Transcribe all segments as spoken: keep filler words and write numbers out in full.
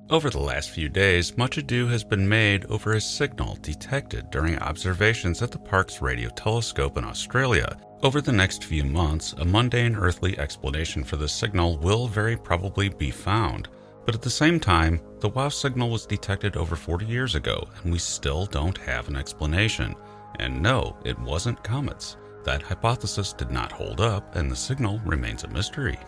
Over the last few days, much ado has been made over a signal detected during observations at the Parkes Radio Telescope in Australia. Over the next few months, a mundane earthly explanation for this signal will very probably be found. But at the same time, the WOW signal was detected over forty years ago, and we still don't have an explanation. And no, it wasn't comets. That hypothesis did not hold up, and the signal remains a mystery.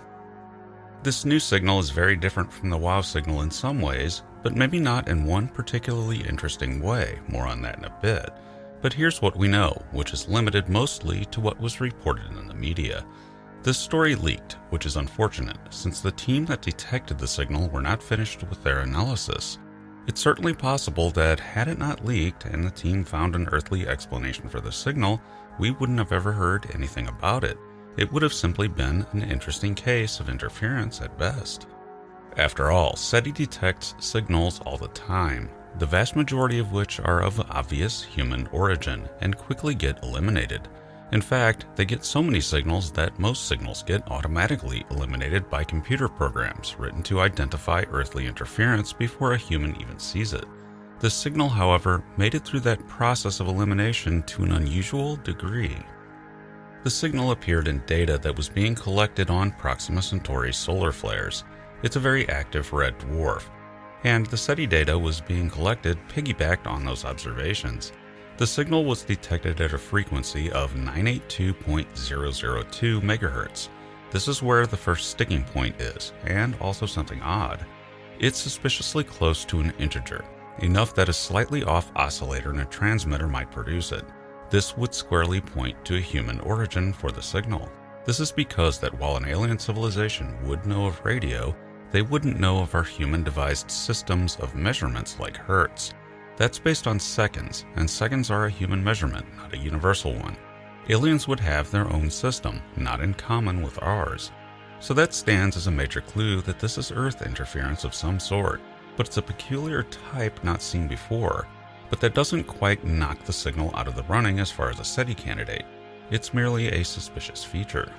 This new signal is very different from the WOW signal in some ways, but maybe not in one particularly interesting way. More on that in a bit. But here's what we know, which is limited mostly to what was reported in the media. This story leaked, which is unfortunate, since the team that detected the signal were not finished with their analysis. It's certainly possible that had it not leaked and the team found an earthly explanation for the signal, we wouldn't have ever heard anything about it. It would have simply been an interesting case of interference at best. After all, SETI detects signals all the time, the vast majority of which are of obvious human origin and quickly get eliminated. In fact, they get so many signals that most signals get automatically eliminated by computer programs written to identify earthly interference before a human even sees it. The signal, however, made it through that process of elimination to an unusual degree. The signal appeared in data that was being collected on Proxima Centauri's solar flares. It's a very active red dwarf, and the SETI data was being collected piggybacked on those observations. The signal was detected at a frequency of nine eighty-two point zero zero two megahertz. This is where the first sticking point is, and also something odd. It's suspiciously close to an integer, enough that a slightly off oscillator in a transmitter might produce it. This would squarely point to a human origin for the signal. This is because that while an alien civilization would know of radio, they wouldn't know of our human-devised systems of measurements like hertz. That's based on seconds, and seconds are a human measurement, not a universal one. Aliens would have their own system, not in common with ours. So that stands as a major clue that this is Earth interference of some sort, but it's a peculiar type not seen before. But that doesn't quite knock the signal out of the running as far as a SETI candidate. It's merely a suspicious feature.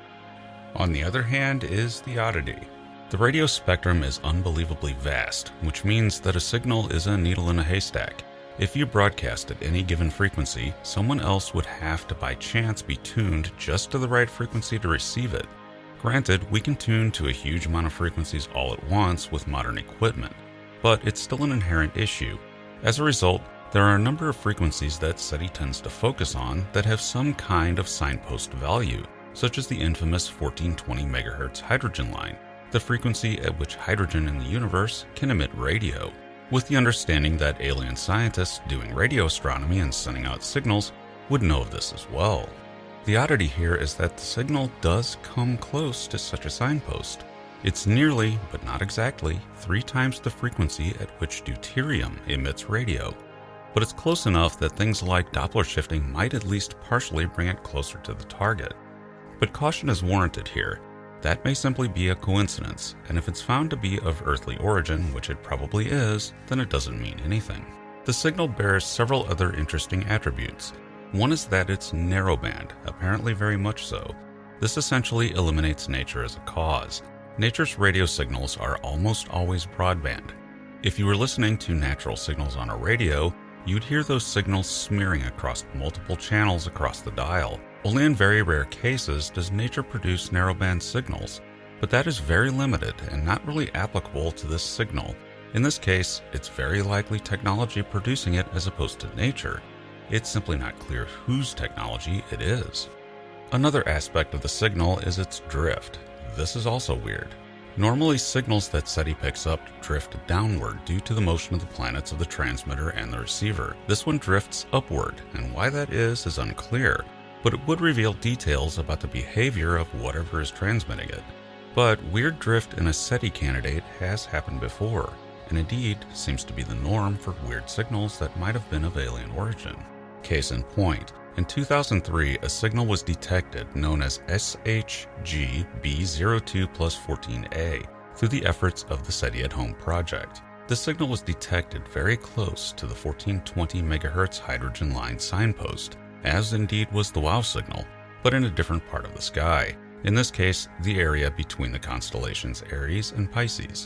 On the other hand is the oddity. The radio spectrum is unbelievably vast, which means that a signal is a needle in a haystack. If you broadcast at any given frequency, someone else would have to by chance be tuned just to the right frequency to receive it. Granted, we can tune to a huge amount of frequencies all at once with modern equipment, but it's still an inherent issue. As a result, there are a number of frequencies that SETI tends to focus on that have some kind of signpost value, such as the infamous fourteen twenty megahertz hydrogen line, the frequency at which hydrogen in the universe can emit radio, with the understanding that alien scientists doing radio astronomy and sending out signals would know of this as well. The oddity here is that the signal does come close to such a signpost. It's nearly, but not exactly, three times the frequency at which deuterium emits radio. But it's close enough that things like Doppler shifting might at least partially bring it closer to the target. But caution is warranted here. That may simply be a coincidence, and if it's found to be of earthly origin, which it probably is, then it doesn't mean anything. The signal bears several other interesting attributes. One is that it's narrowband, apparently very much so. This essentially eliminates nature as a cause. Nature's radio signals are almost always broadband. If you were listening to natural signals on a radio, you'd hear those signals smearing across multiple channels across the dial. Only in very rare cases does nature produce narrowband signals, but that is very limited and not really applicable to this signal. In this case, it's very likely technology producing it as opposed to nature. It's simply not clear whose technology it is. Another aspect of the signal is its drift. This is also weird. Normally, signals that SETI picks up drift downward due to the motion of the planets of the transmitter and the receiver. This one drifts upward, and why that is is unclear, but it would reveal details about the behavior of whatever is transmitting it. But weird drift in a SETI candidate has happened before, and indeed seems to be the norm for weird signals that might have been of alien origin. Case in point, in two thousand three, a signal was detected known as S H G B zero two plus fourteen A through the efforts of the SETI at Home project. The signal was detected very close to the fourteen twenty megahertz hydrogen line signpost, as indeed was the WOW signal, but in a different part of the sky, in this case, the area between the constellations Aries and Pisces. The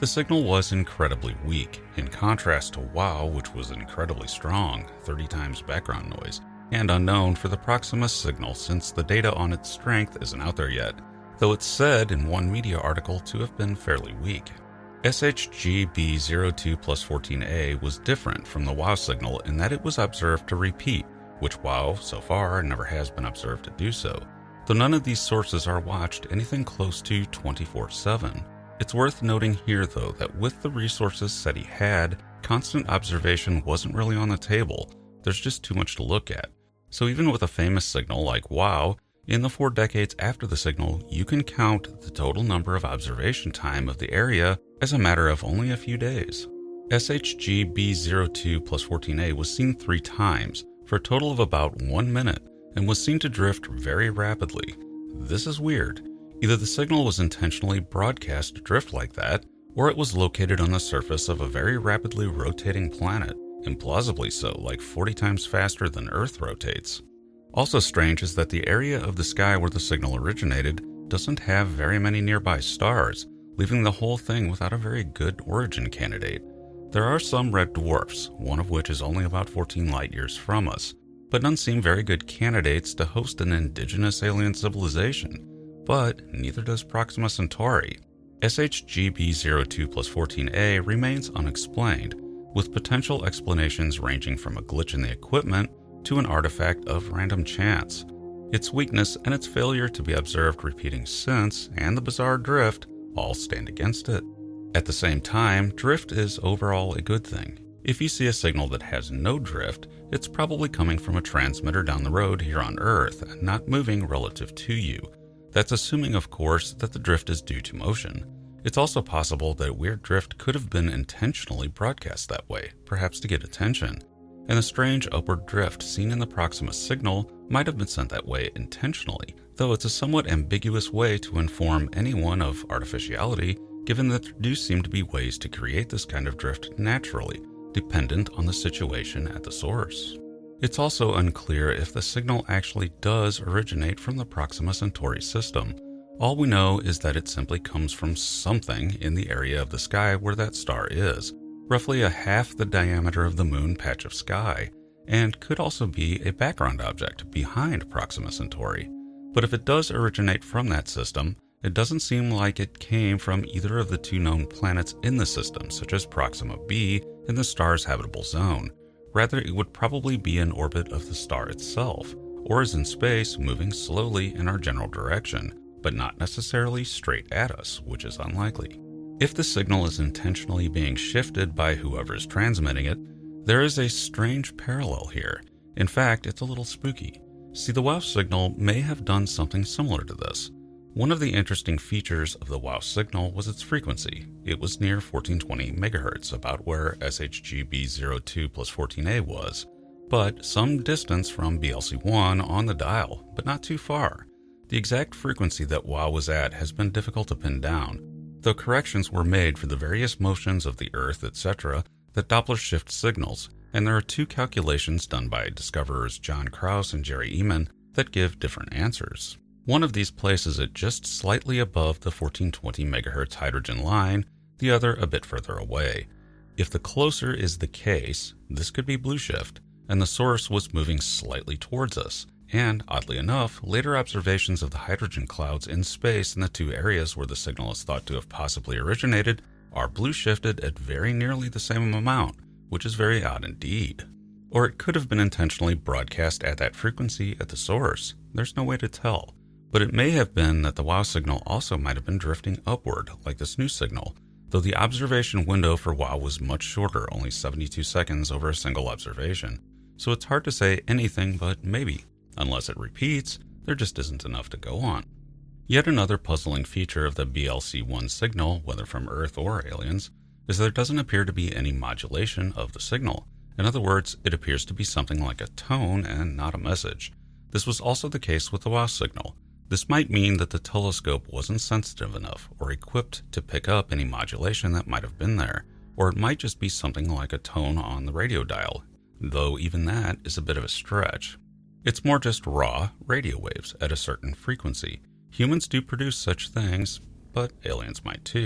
The signal was incredibly weak, in contrast to WOW, which was incredibly strong, thirty times background noise, and unknown for the Proxima signal since the data on its strength isn't out there yet, though it's said in one media article to have been fairly weak. S H G B zero two plus fourteen A was different from the WOW signal in that it was observed to repeat, which WOW, so far, never has been observed to do so, though none of these sources are watched anything close to twenty-four seven. It's worth noting here, though, that with the resources SETI had, constant observation wasn't really on the table. There's just too much to look at. So even with a famous signal like WOW, in the four decades after the signal, you can count the total number of observation time of the area as a matter of only a few days. S H G B zero two plus fourteen A was seen three times, for a total of about one minute, and was seen to drift very rapidly. This is weird. Either the signal was intentionally broadcast to drift like that, or it was located on the surface of a very rapidly rotating planet, implausibly so, like forty times faster than Earth rotates. Also strange is that the area of the sky where the signal originated doesn't have very many nearby stars, leaving the whole thing without a very good origin candidate. There are some red dwarfs, one of which is only about fourteen light-years from us, but none seem very good candidates to host an indigenous alien civilization. But neither does Proxima Centauri. S H G B zero two plus fourteen A remains unexplained, with potential explanations ranging from a glitch in the equipment to an artifact of random chance. Its weakness and its failure to be observed repeating since, and the bizarre drift, all stand against it. At the same time, drift is overall a good thing. If you see a signal that has no drift, it's probably coming from a transmitter down the road here on Earth and not moving relative to you. That's assuming, of course, that the drift is due to motion. It's also possible that weird drift could have been intentionally broadcast that way, perhaps to get attention. And the strange upward drift seen in the Proxima signal might have been sent that way intentionally, though it's a somewhat ambiguous way to inform anyone of artificiality, given that there do seem to be ways to create this kind of drift naturally, dependent on the situation at the source. It's also unclear if the signal actually does originate from the Proxima Centauri system. All we know is that it simply comes from something in the area of the sky where that star is, roughly a half the diameter of the moon patch of sky, and could also be a background object behind Proxima Centauri. But if it does originate from that system, it doesn't seem like it came from either of the two known planets in the system, such as Proxima b in the star's habitable zone. Rather, it would probably be in orbit of the star itself, or is in space moving slowly in our general direction, but not necessarily straight at us, which is unlikely. If the signal is intentionally being shifted by whoever is transmitting it, there is a strange parallel here. In fact, it's a little spooky. See, the WOW signal may have done something similar to this. One of the interesting features of the WOW signal was its frequency. It was near fourteen twenty megahertz, about where S H G B zero two plus fourteen A was, but some distance from B L C one on the dial, but not too far. The exact frequency that WOW was at has been difficult to pin down, though corrections were made for the various motions of the Earth, et cetera, that Doppler shift signals, and there are two calculations done by discoverers John Krauss and Jerry Ehman that give different answers. One of these places it just slightly above the fourteen twenty megahertz hydrogen line, the other a bit further away. If the closer is the case, this could be blue shift, and the source was moving slightly towards us. And, oddly enough, later observations of the hydrogen clouds in space in the two areas where the signal is thought to have possibly originated are blue shifted at very nearly the same amount, which is very odd indeed. Or it could have been intentionally broadcast at that frequency at the source. There's no way to tell. But it may have been that the WOW signal also might have been drifting upward, like this new signal, though the observation window for WOW was much shorter, only seventy-two seconds over a single observation. So it's hard to say anything but maybe. Unless it repeats, there just isn't enough to go on. Yet another puzzling feature of the B L C one signal, whether from Earth or aliens, is there doesn't appear to be any modulation of the signal. In other words, it appears to be something like a tone and not a message. This was also the case with the WOW signal. This might mean that the telescope wasn't sensitive enough or equipped to pick up any modulation that might have been there, or it might just be something like a tone on the radio dial, though even that is a bit of a stretch. It's more just raw radio waves at a certain frequency. Humans do produce such things, but aliens might too.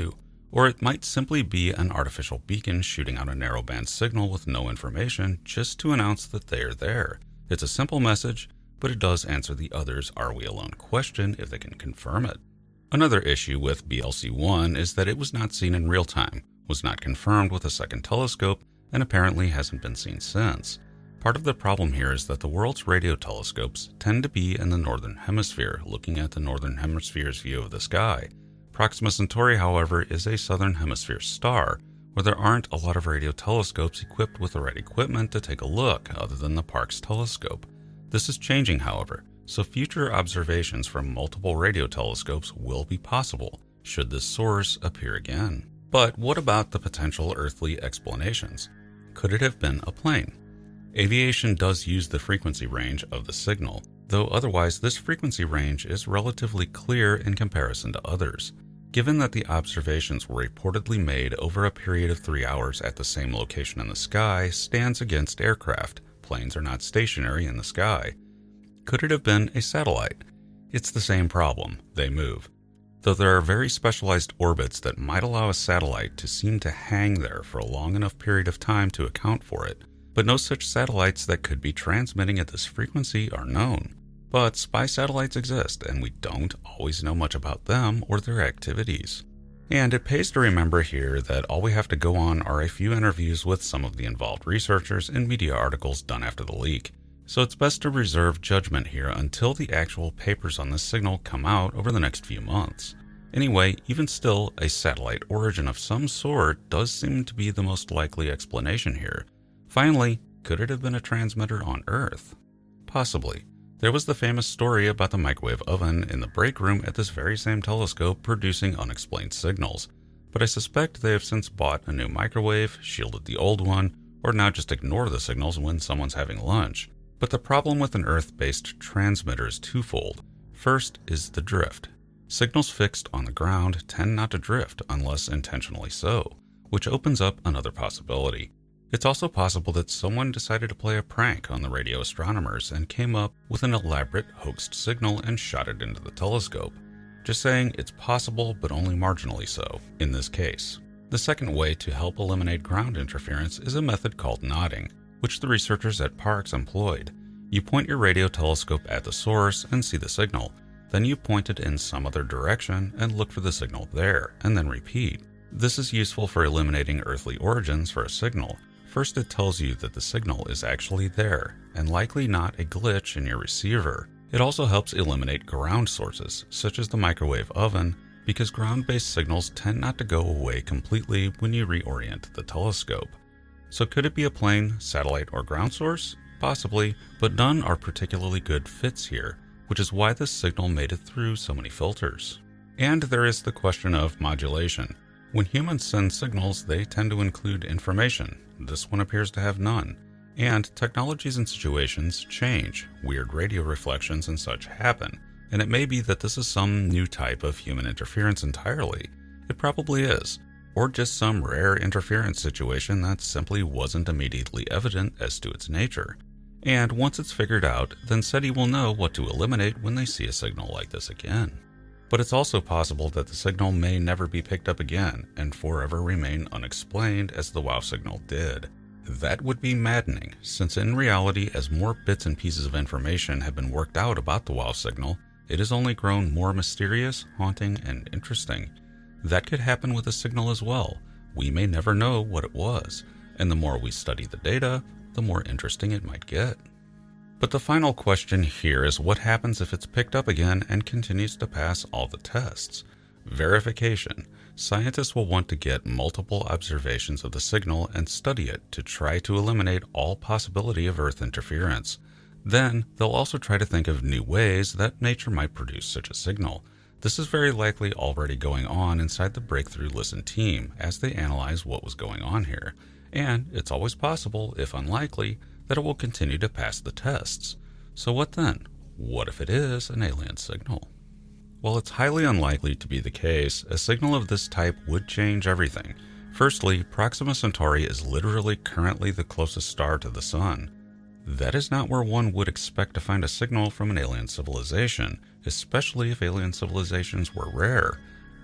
Or it might simply be an artificial beacon shooting out a narrowband signal with no information just to announce that they are there. It's a simple message, but it does answer the others' "are we alone" question if they can confirm it. Another issue with B L C one is that it was not seen in real time, was not confirmed with a second telescope, and apparently hasn't been seen since. Part of the problem here is that the world's radio telescopes tend to be in the northern hemisphere, looking at the northern hemisphere's view of the sky. Proxima Centauri, however, is a southern hemisphere star, where there aren't a lot of radio telescopes equipped with the right equipment to take a look other than the Parkes telescope. This is changing, however, so future observations from multiple radio telescopes will be possible, should this source appear again. But what about the potential earthly explanations? Could it have been a plane? Aviation does use the frequency range of the signal, though otherwise this frequency range is relatively clear in comparison to others. Given that the observations were reportedly made over a period of three hours at the same location in the sky stands against aircraft. Planes are not stationary in the sky. Could it have been a satellite? It's the same problem. They move. Though there are very specialized orbits that might allow a satellite to seem to hang there for a long enough period of time to account for it, but no such satellites that could be transmitting at this frequency are known. But spy satellites exist, and we don't always know much about them or their activities. And it pays to remember here that all we have to go on are a few interviews with some of the involved researchers and media articles done after the leak. So it's best to reserve judgment here until the actual papers on this signal come out over the next few months. Anyway, even still, a satellite origin of some sort does seem to be the most likely explanation here. Finally, could it have been a transmitter on Earth? Possibly. There was the famous story about the microwave oven in the break room at this very same telescope producing unexplained signals, but I suspect they have since bought a new microwave, shielded the old one, or now just ignore the signals when someone's having lunch. But the problem with an Earth-based transmitter is twofold. First is the drift. Signals fixed on the ground tend not to drift unless intentionally so, which opens up another possibility. It's also possible that someone decided to play a prank on the radio astronomers and came up with an elaborate hoaxed signal and shot it into the telescope. Just saying, it's possible, but only marginally so, in this case. The second way to help eliminate ground interference is a method called nodding, which the researchers at Parkes employed. You point your radio telescope at the source and see the signal. Then you point it in some other direction and look for the signal there, and then repeat. This is useful for eliminating earthly origins for a signal. First, it tells you that the signal is actually there, and likely not a glitch in your receiver. It also helps eliminate ground sources, such as the microwave oven, because ground-based signals tend not to go away completely when you reorient the telescope. So could it be a plane, satellite, or ground source? Possibly, but none are particularly good fits here, which is why this signal made it through so many filters. And there is the question of modulation. When humans send signals, they tend to include information. This one appears to have none. And technologies and situations change. Weird radio reflections and such happen. And it may be that this is some new type of human interference entirely. It probably is. Or just some rare interference situation that simply wasn't immediately evident as to its nature. And once it's figured out, then SETI will know what to eliminate when they see a signal like this again. But it's also possible that the signal may never be picked up again and forever remain unexplained as the WOW signal did. That would be maddening, since in reality, as more bits and pieces of information have been worked out about the WOW signal, it has only grown more mysterious, haunting, and interesting. That could happen with a signal as well. We may never know what it was, and the more we study the data, the more interesting it might get. But the final question here is what happens if it's picked up again and continues to pass all the tests? Verification. Scientists will want to get multiple observations of the signal and study it to try to eliminate all possibility of Earth interference. Then, they'll also try to think of new ways that nature might produce such a signal. This is very likely already going on inside the Breakthrough Listen team as they analyze what was going on here. And it's always possible, if unlikely, that it will continue to pass the tests. So what then? What if it is an alien signal? While it's highly unlikely to be the case, a signal of this type would change everything. Firstly, Proxima Centauri is literally currently the closest star to the Sun. That is not where one would expect to find a signal from an alien civilization, especially if alien civilizations were rare.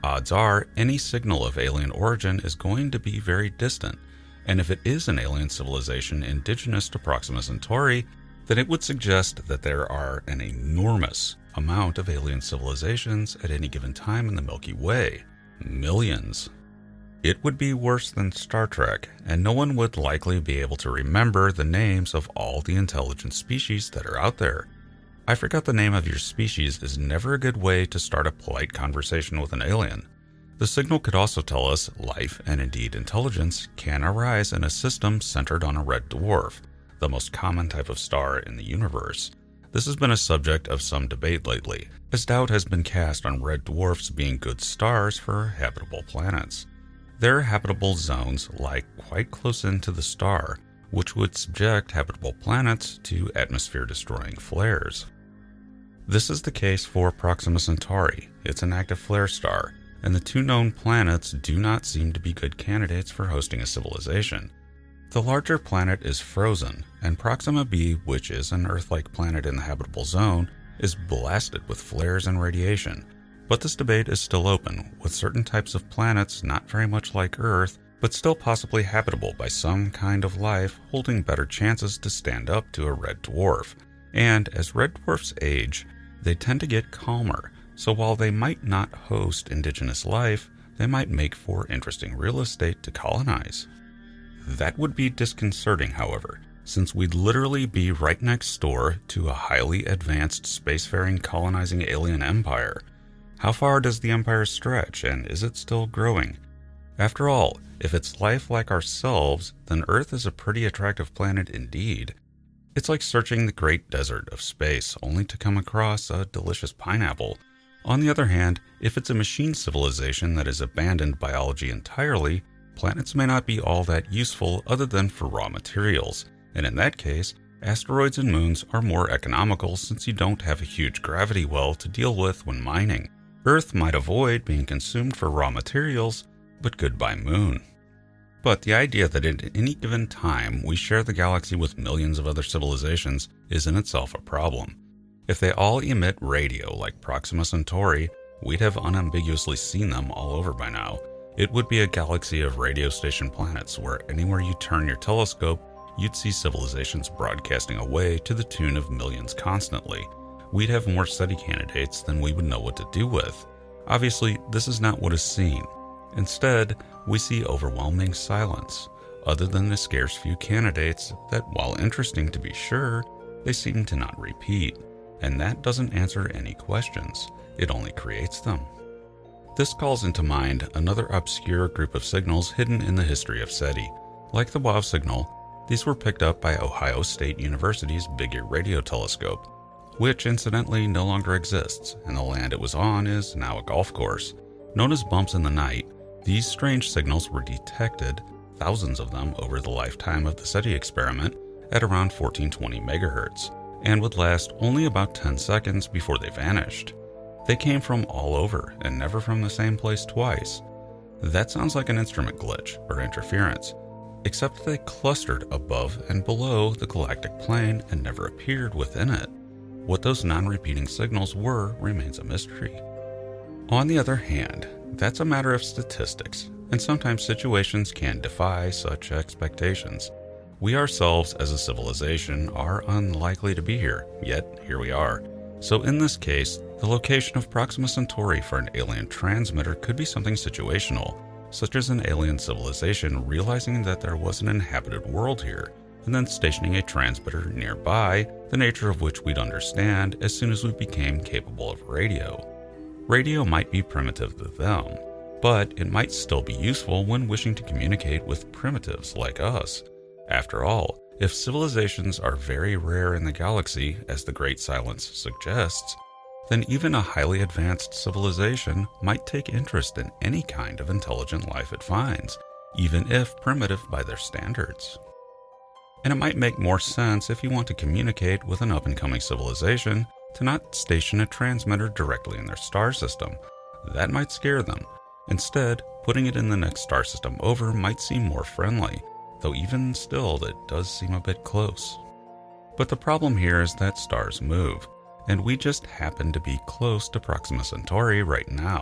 odds are any signal of alien origin is going to be very distant, and if it is an alien civilization indigenous to Proxima Centauri, then it would suggest that there are an enormous amount of alien civilizations at any given time in the Milky Way. Millions. It would be worse than Star Trek, and no one would likely be able to remember the names of all the intelligent species that are out there. I forgot the name of your species is never a good way to start a polite conversation with an alien. The signal could also tell us life, and indeed intelligence, can arise in a system centered on a red dwarf, the most common type of star in the universe. This has been a subject of some debate lately, as doubt has been cast on red dwarfs being good stars for habitable planets. Their habitable zones lie quite close into the star, which would subject habitable planets to atmosphere-destroying flares. This is the case for Proxima Centauri. It's an active flare star, and the two known planets do not seem to be good candidates for hosting a civilization. The larger planet is frozen, and Proxima b, which is an Earth-like planet in the habitable zone, is blasted with flares and radiation. But this debate is still open, with certain types of planets not very much like Earth, but still possibly habitable by some kind of life holding better chances to stand up to a red dwarf. And as red dwarfs age, they tend to get calmer, so while they might not host indigenous life, they might make for interesting real estate to colonize. That would be disconcerting, however, since we'd literally be right next door to a highly advanced spacefaring colonizing alien empire. How far does the empire stretch, and is it still growing? After all, if it's life like ourselves, then Earth is a pretty attractive planet indeed. It's like searching the great desert of space only to come across a delicious pineapple. On the other hand, if it's a machine civilization that has abandoned biology entirely, planets may not be all that useful other than for raw materials, and in that case, asteroids and moons are more economical since you don't have a huge gravity well to deal with when mining. Earth might avoid being consumed for raw materials, but goodbye moon. But the idea that at any given time we share the galaxy with millions of other civilizations is in itself a problem. If they all emit radio like Proxima Centauri, we'd have unambiguously seen them all over by now. It would be a galaxy of radio station planets where anywhere you turn your telescope, you'd see civilizations broadcasting away to the tune of millions constantly. We'd have more SETI candidates than we would know what to do with. Obviously, this is not what is seen. Instead, we see overwhelming silence, other than the scarce few candidates that, while interesting to be sure, they seem to not repeat. And that doesn't answer any questions, it only creates them. This calls into mind another obscure group of signals hidden in the history of SETI. Like the WOW signal, these were picked up by Ohio State University's Big Ear Radio Telescope, which incidentally no longer exists, and the land it was on is now a golf course. Known as bumps in the night, these strange signals were detected, thousands of them over the lifetime of the SETI experiment, at around fourteen twenty megahertz, and would last only about ten seconds before they vanished. They came from all over, and never from the same place twice. That sounds like an instrument glitch, or interference, except they clustered above and below the galactic plane and never appeared within it. What those non-repeating signals were remains a mystery. On the other hand, that's a matter of statistics, and sometimes situations can defy such expectations. We ourselves as a civilization are unlikely to be here, yet here we are. So in this case, the location of Proxima Centauri for an alien transmitter could be something situational, such as an alien civilization realizing that there was an inhabited world here, and then stationing a transmitter nearby, the nature of which we'd understand as soon as we became capable of radio. Radio might be primitive to them, but it might still be useful when wishing to communicate with primitives like us. After all, if civilizations are very rare in the galaxy, as the Great Silence suggests, then even a highly advanced civilization might take interest in any kind of intelligent life it finds, even if primitive by their standards. And it might make more sense if you want to communicate with an up-and-coming civilization to not station a transmitter directly in their star system. That might scare them. Instead, putting it in the next star system over might seem more friendly, though even still that does seem a bit close. But the problem here is that stars move, and we just happen to be close to Proxima Centauri right now,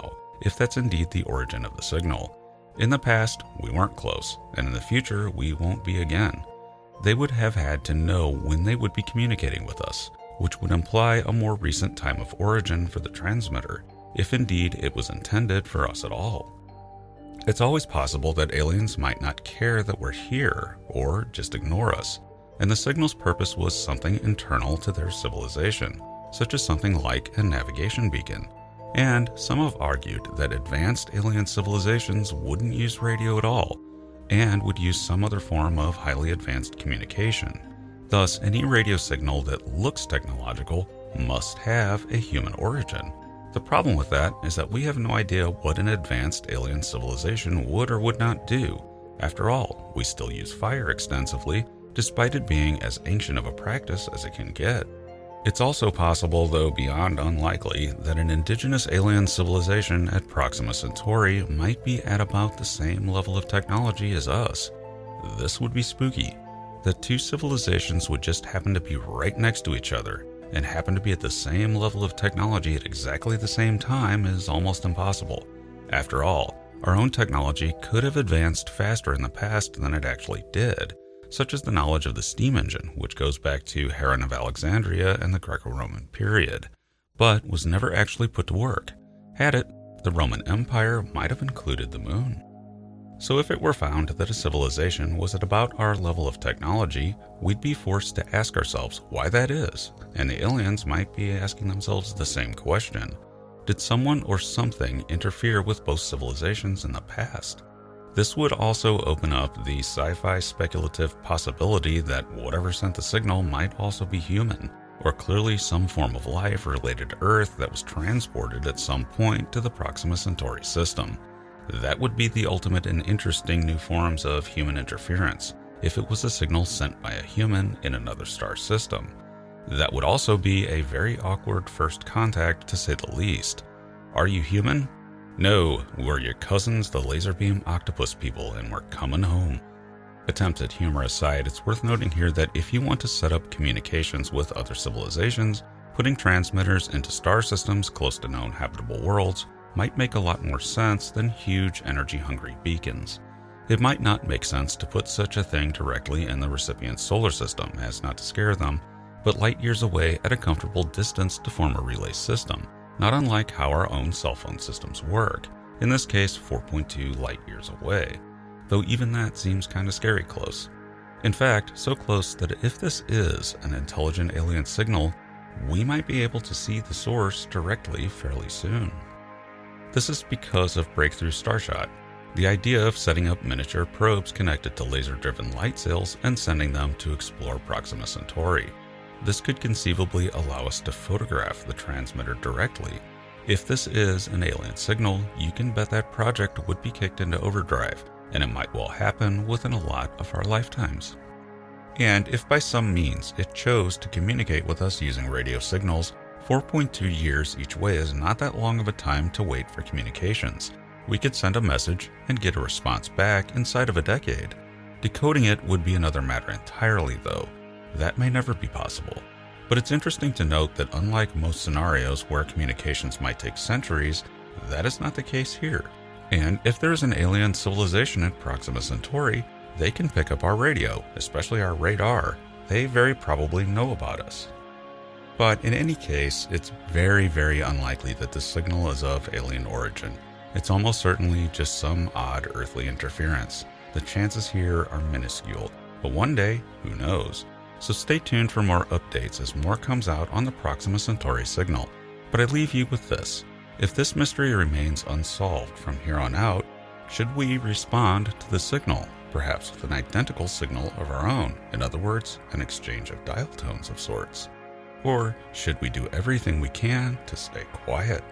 if that's indeed the origin of the signal. In the past, we weren't close, and in the future, we won't be again. They would have had to know when they would be communicating with us, which would imply a more recent time of origin for the transmitter, if indeed it was intended for us at all. It's always possible that aliens might not care that we're here, or just ignore us, and the signal's purpose was something internal to their civilization, such as something like a navigation beacon. And some have argued that advanced alien civilizations wouldn't use radio at all, and would use some other form of highly advanced communication. Thus, any radio signal that looks technological must have a human origin. The problem with that is that we have no idea what an advanced alien civilization would or would not do. After all, we still use fire extensively, despite it being as ancient of a practice as it can get. It's also possible, though beyond unlikely, that an indigenous alien civilization at Proxima Centauri might be at about the same level of technology as us. This would be spooky. The two civilizations would just happen to be right next to each other, and happen to be at the same level of technology at exactly the same time is almost impossible. After all, our own technology could have advanced faster in the past than it actually did, such as the knowledge of the steam engine, which goes back to Heron of Alexandria and the Greco-Roman period, but was never actually put to work. Had it, the Roman Empire might have included the moon. So if it were found that a civilization was at about our level of technology, we'd be forced to ask ourselves why that is, and the aliens might be asking themselves the same question. Did someone or something interfere with both civilizations in the past? This would also open up the sci-fi speculative possibility that whatever sent the signal might also be human, or clearly some form of life related to Earth that was transported at some point to the Proxima Centauri system. That would be the ultimate in interesting new forms of human interference, if it was a signal sent by a human in another star system. That would also be a very awkward first contact, to say the least. Are you human? No, we're your cousins, the laser beam octopus people, and we're coming home. Attempts at humor aside, it's worth noting here that if you want to set up communications with other civilizations, putting transmitters into star systems close to known habitable worlds might make a lot more sense than huge energy-hungry beacons. It might not make sense to put such a thing directly in the recipient's solar system, as not to scare them, but light years away at a comfortable distance to form a relay system, not unlike how our own cell phone systems work, in this case four point two light years away, though even that seems kinda scary close. In fact, so close that if this is an intelligent alien signal, we might be able to see the source directly fairly soon. This is because of Breakthrough Starshot, the idea of setting up miniature probes connected to laser-driven light sails and sending them to explore Proxima Centauri. This could conceivably allow us to photograph the transmitter directly. If this is an alien signal, you can bet that project would be kicked into overdrive, and it might well happen within a lot of our lifetimes. And if by some means it chose to communicate with us using radio signals, four point two years each way is not that long of a time to wait for communications. We could send a message and get a response back inside of a decade. Decoding it would be another matter entirely, though. That may never be possible. But it's interesting to note that unlike most scenarios where communications might take centuries, that is not the case here. And if there is an alien civilization at Proxima Centauri, they can pick up our radio, especially our radar. They very probably know about us. But in any case, it's very, very unlikely that this signal is of alien origin. It's almost certainly just some odd earthly interference. The chances here are minuscule, but one day, who knows? So stay tuned for more updates as more comes out on the Proxima Centauri signal. But I leave you with this. If this mystery remains unsolved from here on out, should we respond to the signal, perhaps with an identical signal of our own, in other words, an exchange of dial tones of sorts? Or should we do everything we can to stay quiet?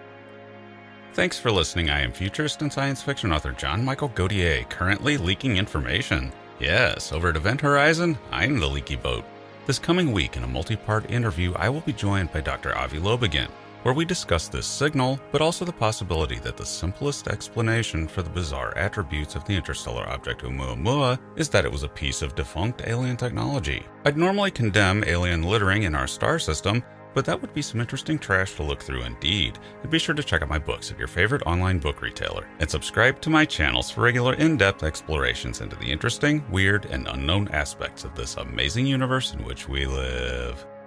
Thanks for listening. I am futurist and science fiction author John Michael Godier, currently leaking information. Yes, over at Event Horizon, I'm the leaky boat. This coming week in a multi-part interview, I will be joined by Doctor Avi Lobigan, where we discuss this signal, but also the possibility that the simplest explanation for the bizarre attributes of the interstellar object Oumuamua is that it was a piece of defunct alien technology. I'd normally condemn alien littering in our star system, but that would be some interesting trash to look through indeed. And be sure to check out my books at your favorite online book retailer, and subscribe to my channels for regular in-depth explorations into the interesting, weird, and unknown aspects of this amazing universe in which we live.